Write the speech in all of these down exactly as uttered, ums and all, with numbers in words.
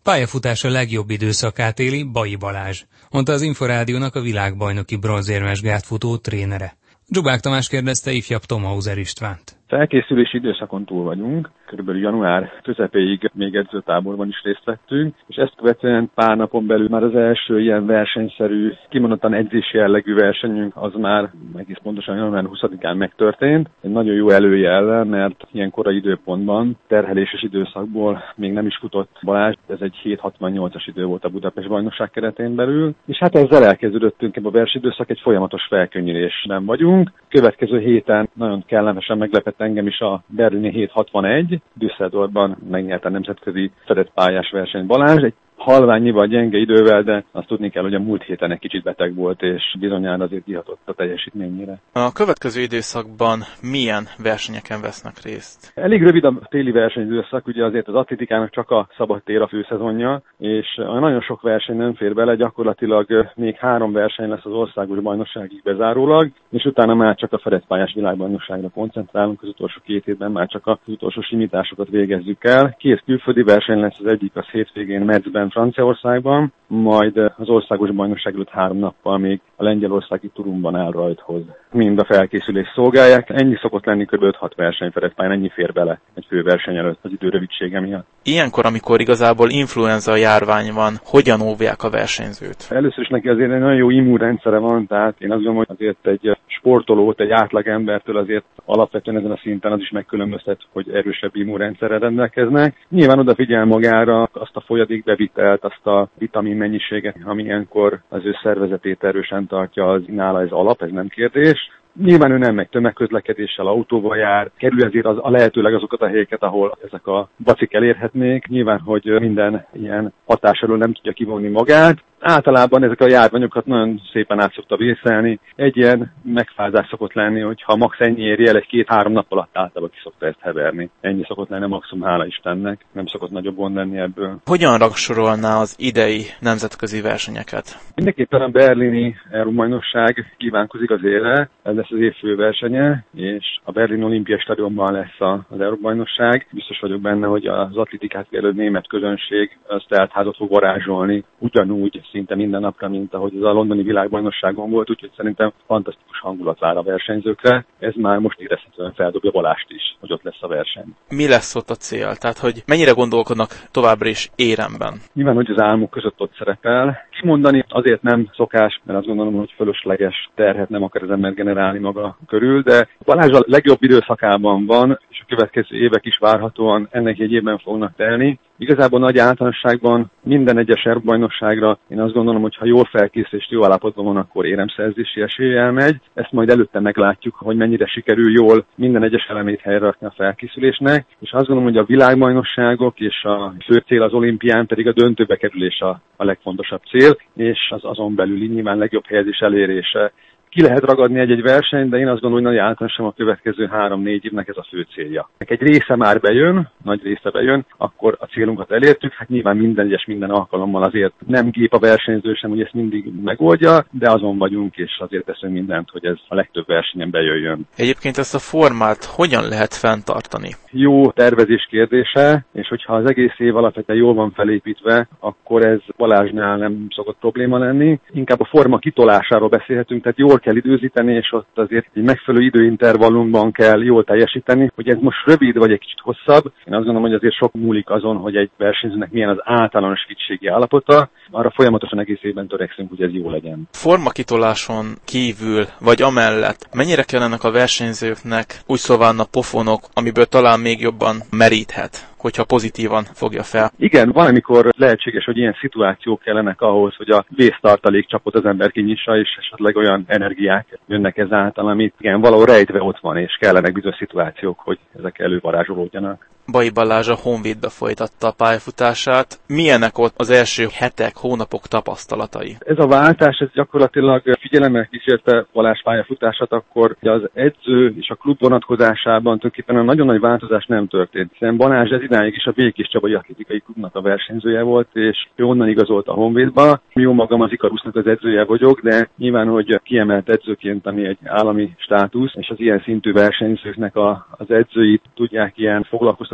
Pályafutása legjobb időszakát éli Bai Balázs, mondta az Inforádiónak a világbajnoki bronzérmes gátfutó trénere. Dzsubák Tamás kérdezte ifjabb Tomhauser Istvánt. Felkészülési időszakon túl vagyunk, körülbelül január közepéig még edzőtáborban is részt vettünk, és ezt követően pár napon belül már az első ilyen versenyszerű, kimondottan edzési jellegű versenyünk az már egész pontosan január huszadikán megtörtént. Egy nagyon jó előjellel, mert ilyen korai időpontban, terheléses időszakból még nem is futott Balázs, ez egy hét hatvannyolcas idő volt a Budapest bajnokság keretén belül, és hát ezzel elkezdődöttünk ebbe a versenyidőszak, egy folyamatos felkönnyülésben vagyunk. Következő héten nagyon kellemesen meglepett engem is a berlini hét hatvanegy, Düsseldorfban megnyerte a nemzetközi fedett pályás verseny Balázs, egy halványival gyenge idővel, de azt tudni kell, hogy a múlt héten egy kicsit beteg volt, és bizonyára azért kihatott a teljesítményére. A következő időszakban milyen versenyeken vesznek részt? Elég rövid a téli versenyidőszak, ugye azért az atlétikának csak a szabadtér a főszezonja, és nagyon sok verseny nem fér bele, gyakorlatilag még három verseny lesz az országos bajnokságig bezárólag, és utána már csak a fedett pályás világbajnokságra koncentrálunk, az utolsó két évben már csak az utolsó simításokat végezzük el. Két külföldi verseny lesz, az egyik az hétvégén Metzben, Franciaországban, majd az országos bajnokság előtt három nappal még a lengyelországi Turumban áll rajthoz. Mind a felkészülés szolgálják. Ennyi szokott lenni, kb. öt-hat verseny fedett pályán, ennyi fér bele egy főverseny előtt az idő rövidsége miatt. Ilyenkor, amikor igazából influenza járvány van, hogyan óvják a versenyzőt? Először is neki azért egy nagyon jó immunrendszere van, tehát én azt gondolom, hogy azért egy sportolót, egy átlagembertől azért alapvetően ezen a szinten az is megkülönböztet, hogy erősebb immunrendszerrel rendelkeznek. Nyilván odafigyel magára, azt a folyadékbevitelt, azt a vitamin mennyiséget, ami ilyenkor az ő szervezetét erősen tartja, az nála ez alap, ez nem kérdés. Nyilván ő nem megy tömegközlekedéssel, autóval jár, kerül ezért az, a lehetőleg azokat a helyeket, ahol ezek a bacik elérhetnék. Nyilván, hogy minden ilyen hatás alól nem tudja kivonni magát. Általában ezek a járványokat nagyon szépen át szokta vészelni. Egy ilyen megfázás szokott lenni, hogyha max ennyi éri el, egy két-három nap alatt általában ki szokta ezt heverni. Ennyi szokott lenni, maximum, hála Istennek. Nem szokott nagyobb gond lenni ebből. Hogyan rangsorolná az idei nemzetközi versenyeket? Mindenképpen a berlini Európa-bajnokság kívánkozik az élre, ez lesz az év főversenye, és a Berlin Olimpiai Stadionban lesz az Európa-bajnokság. Biztos vagyok benne, hogy az atlétikát élő német közönség azt teltházat fog varázsolni, ugyanúgy szinte minden napra, mint ahogy az a londoni világbajnokságon volt, úgyhogy szerintem fantasztikus hangulat vár a versenyzőkre. Ez már most érezhetően feldobja Balást is, hogy ott lesz a verseny. Mi lesz ott a cél? Tehát, hogy mennyire gondolkodnak továbbra is éremben? Nyilván, hogy az álmuk között ott szerepel. Kimondani azért nem szokás, mert azt gondolom, hogy fölösleges terhet nem akar az ember generálni maga körül, de Balázs a legjobb időszakában van, és a következő évek is várhatóan ennek egy évben fognak telni. Igazából nagy általánosságban minden egyes Európa-bajnokságra én azt gondolom, hogy ha jól felkészül és jó állapotban van, akkor éremszerzési eséllyel megy. Ezt majd előtte meglátjuk, hogy mennyire sikerül jól minden egyes elemét helyre rakni a felkészülésnek. És azt gondolom, hogy a világbajnokságok és a fő cél az olimpián pedig a döntőbe kerülés a, a legfontosabb cél, és az azon belüli nyilván legjobb helyezés elérése. Ki lehet ragadni egy-egy versenyt, de én azt gondolom, hogy nagy általánosan a következő három-négy évnek ez a fő célja. Egy része már bejön, nagy része bejön, akkor a célunkat elértük. Hát nyilván minden egyes minden alkalommal azért nem gép a versenyző sem, hogy ezt mindig megoldja, de azon vagyunk, és azért teszünk mindent, hogy ez a legtöbb versenyen bejöjjön. Egyébként ezt a formát hogyan lehet fenntartani? Jó tervezés kérdése, és hogyha az egész év alapvetően jól van felépítve, akkor ez Balázsnál nem szokott probléma lenni. Inkább a forma kitolásáról beszélhetünk, tehát jól kell időzíteni, és ott azért egy megfelelő időintervallumban kell jól teljesíteni, hogy ez most rövid vagy egy kicsit hosszabb. Én azt gondolom, hogy azért sok múlik azon, hogy egy versenyzőnek milyen az általános fitségi állapota. Arra folyamatosan egész évben törekszünk, hogy ez jó legyen. Formakitoláson kívül, vagy amellett, mennyire kellenek a versenyzőknek úgy szóval a pofonok, amiből talán még jobban meríthet, hogyha pozitívan fogja fel? Igen, valamikor lehetséges, hogy ilyen szituációk kellenek ahhoz, hogy a vésztartalék csapot az ember kinyissa, és esetleg olyan energiák jönnek ezáltal, amit igen, valahol rejtve ott van, és kellenek bizonyos szituációk, hogy ezek elővarázsolódjanak. Bai Balázs a Honvédbe folytatta a pályafutását. Milyenek ott az első hetek, hónapok tapasztalatai? Ez a váltás, ez gyakorlatilag figyelemmel kísérte Balázs pályafutását, akkor az edző és a klub vonatkozásában tulajdonképpen a nagyon nagy változás nem történt. Hiszen Balázs ez idáig is a Békés Csabai Atlétikai Klubnak a versenyzője volt, és ő onnan igazolt a Honvédba. Jó magam az Ikarusznak az edzője vagyok, de nyilván, hogy kiemelt edzőként, ami egy állami státusz, és az ilyen szintű versenyzőknek a, az edzőit tudják ilyen foglalkoztatni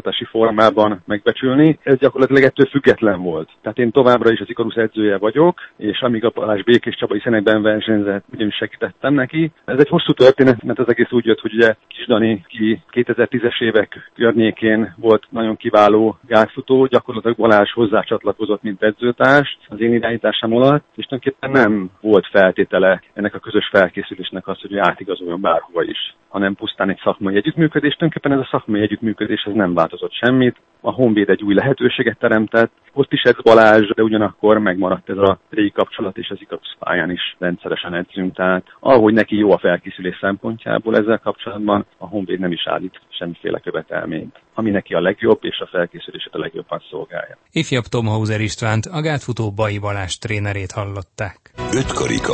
foglalkoztatási formában megbecsülni. Ez gyakorlatilag ettől független volt. Tehát én továbbra is az Ikarus edzője vagyok, és amíg a Balázs Békés Csaba szenekben versenyzett, ugyanis segítettem neki. Ez egy hosszú történet, mert az egész úgy jött, hogy ugye Kis Dani, ki kétezer-tízes évek környékén volt nagyon kiváló gázfutó, gyakorlatilag Balázs hozzácsatlakozott, mint edzőtárs az én irányításom alatt, és tulajdonképpen nem volt feltétele ennek a közös felkészülésnek az, hogy átigazoljon bárhova is, hanem pusztán egy szakmai együttműködés. Tulajdonképpen ez a szakmai együttműködés ez nem változott semmit. A Honvéd egy új lehetőséget teremtett, ott is edz Balázs, de ugyanakkor megmaradt ez a régi kapcsolat, és az Ikarus pályán is rendszeresen edzünk. Tehát ahogy neki jó a felkészülés szempontjából ezzel kapcsolatban, a Honvéd nem is állít semmiféle követelményt, ami neki a legjobb, és a felkészülését a legjobban szolgálja. Ifjabb Tomhauser Istvánt, a gátfutó Bai Balázs trénerét hallották. Öt karika.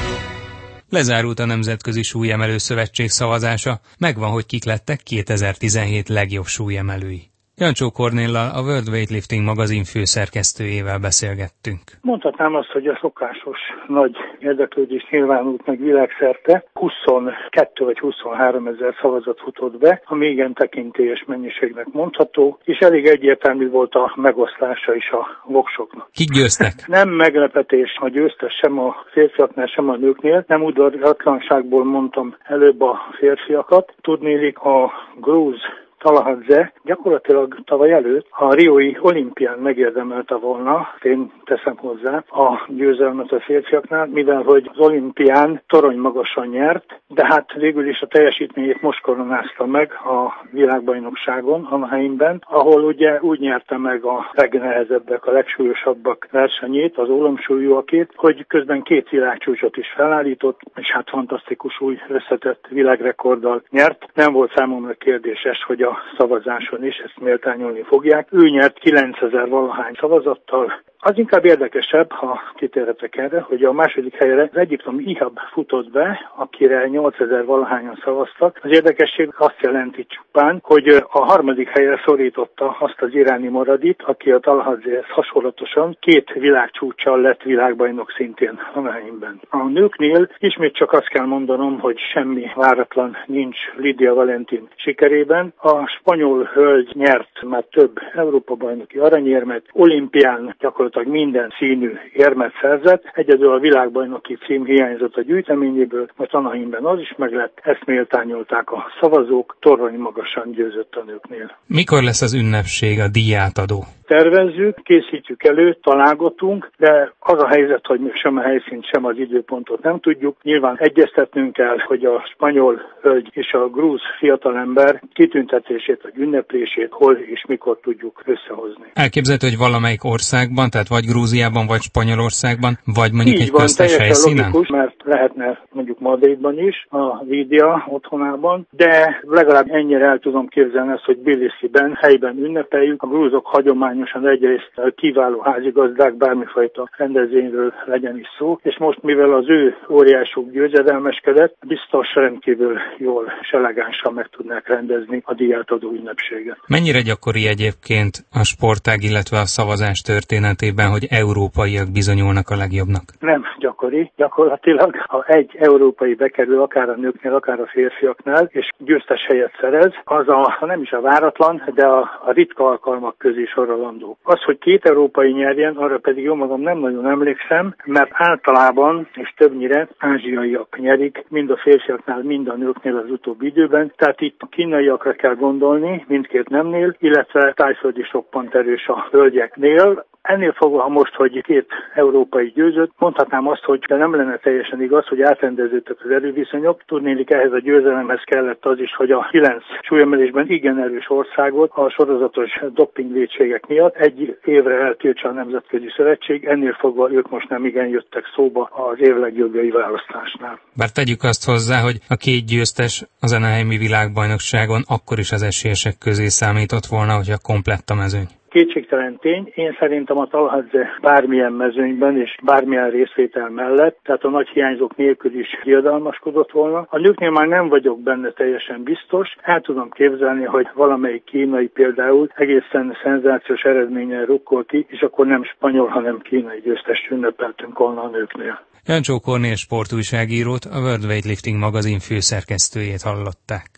Lezárult a Nemzetközi Súlyemelő Szövetség szavazása, megvan, hogy kik lettek kétezer-tizenhét legjobb súlyemelői. Jancsó Kornéllal, a World Weightlifting magazin főszerkesztőjével beszélgettünk. Mondhatnám azt, hogy a szokásos nagy érdeklődés nyilvánult meg világszerte. huszonkettő vagy huszonhárom ezer szavazat futott be, ami igen tekintélyes mennyiségnek mondható, és elég egyértelmű volt a megoszlása is a voksoknak. Kik győztek? Nem meglepetés a győztes sem a férfiaknál, sem a nőknél. Nem udvariatlanságból mondtam előbb a férfiakat. Tudnélik, a grúz Talahadze gyakorlatilag tavaly előtt a riói olimpián megérdemelte volna, én teszem hozzá, a győzelmet a férfiaknál, mivel hogy az olimpián torony magasan nyert, de hát végül is a teljesítményét most koronázta meg a világbajnokságon, Anaheimben, ahol ugye úgy nyerte meg a legnehezebbek, a legsúlyosabbak versenyét, az ólomsúlyúakét, hogy közben két világcsúcsot is felállított, és hát fantasztikus új összetett világrekorddal nyert. Nem volt számomra kérdéses, hogy a szavazáson is ezt méltányolni fogják. Ő nyert kilencezer valahány szavazattal. Az inkább érdekesebb, ha kitérhetek erre, hogy a második helyre az egyiptomi Ihab futott be, akire nyolcezer valahányan szavaztak. Az érdekesség azt jelenti csupán, hogy a harmadik helyre szorította azt az iráni Moradit, aki a Talahadzéhez hasonlatosan két világcsúccsal lett világbajnok szintén Anaheimben. A nőknél ismét csak azt kell mondanom, hogy semmi váratlan nincs Lidia Valentin sikerében. A spanyol hölgy nyert már több Európa-bajnoki aranyérmet, olimpián gyakorlatilag minden színű érmet szerzett, egyedül a világbajnoki cím hiányzott a gyűjteményéből, majd Anaheimben az is meglett, ezt méltányolták a szavazók, torony magasan győzött a nőknél. Mikor lesz az ünnepség, a díjátadó? Tervezzük, készítjük elő, találgatunk, de az a helyzet, hogy még sem a helyszínt, sem az időpontot nem tudjuk. Nyilván egyeztetnünk kell, hogy a spanyol hölgy és a grúz fiatalember kitüntetését, vagy ünneplését hol és mikor tudjuk összehozni. Elképzelhető, hogy valamelyik országban, tehát vagy Grúziában, vagy Spanyolországban, vagy mondjuk így egy van, köztes helyszínen? Logikus, mert lehetne mondjuk Madridban is, a Lídia otthonában, de legalább ennyire el tudom képzelni azt, hogy Tbilisiben helyben ünnepeljük. A grúzok hagyományosan egyrészt kiváló házigazdák, bármifajta rendezvényről legyen is szó, és most mivel az ő óriásuk győzedelmeskedett, biztos rendkívül jól és elegánsan meg tudnák rendezni a díjátadó ünnepséget. Mennyire gyakori egyébként a sportág, illetve a szavazás történetében, hogy európaiak bizonyulnak a legjobbnak? Nem gyakori. Gyakorlatilag, ha egy európai bekerül akár a nőknél, akár a férfiaknál, és győztes helyet szerez, az a, ha nem is a váratlan, de a, a ritka alkalmak közé sorolandó. Az, hogy két európai nyerjen, arra pedig jó magam nem nagyon emlékszem, mert általában és többnyire ázsiaiak nyerik, mind a férfiaknál, mind a nőknél az utóbbi időben. Tehát itt a kínaiakra kell gondolni, mindkét nemnél, illetve tájföldi roppant erős a hölgyeknél. Ennél fogva, ha most, hogy két európai győzött, mondhatnám azt, hogy de nem lenne teljesen igaz, hogy átrendeződtek az erőviszonyok. Tudnélik, ehhez a győzelemhez kellett az is, hogy a kilenc súlyemelésben igen erős országot a sorozatos dopingvétségek miatt egy évre eltiltsa a Nemzetközi Szövetség, ennél fogva ők most nem igen jöttek szóba az év legjobbjai választásnál. Bár tegyük azt hozzá, hogy a két győztes az Anaheimi világbajnokságon akkor is az esélyesek közé számított volna, hogyha komplett a mezőny. Kétségtelen tény, én szerintem a Talahadze bármilyen mezőnyben és bármilyen részvétel mellett, tehát a nagy hiányzók nélkül is diadalmaskodott volna. A nőknél már nem vagyok benne teljesen biztos, el tudom képzelni, hogy valamelyik kínai például egészen szenzációs eredménnyel rukkol ki, és akkor nem spanyol, hanem kínai győztest ünnepeltünk volna a nőknél. Jancsó Kornél sportújságírót, a World Weightlifting magazin főszerkesztőjét hallották.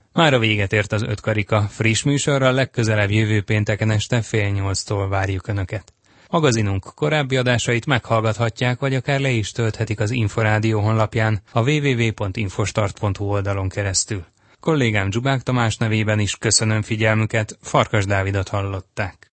Mára véget ért az Öt Karika, friss műsorral legközelebb jövő pénteken este fél nyolctól várjuk Önöket. Magazinunk korábbi adásait meghallgathatják, vagy akár le is tölthetik az Inforádió honlapján a double-u double-u double-u pont infostart pont hu oldalon keresztül. Kollégám Zsubák Tamás nevében is köszönöm figyelmüket, Farkas Dávidot hallották.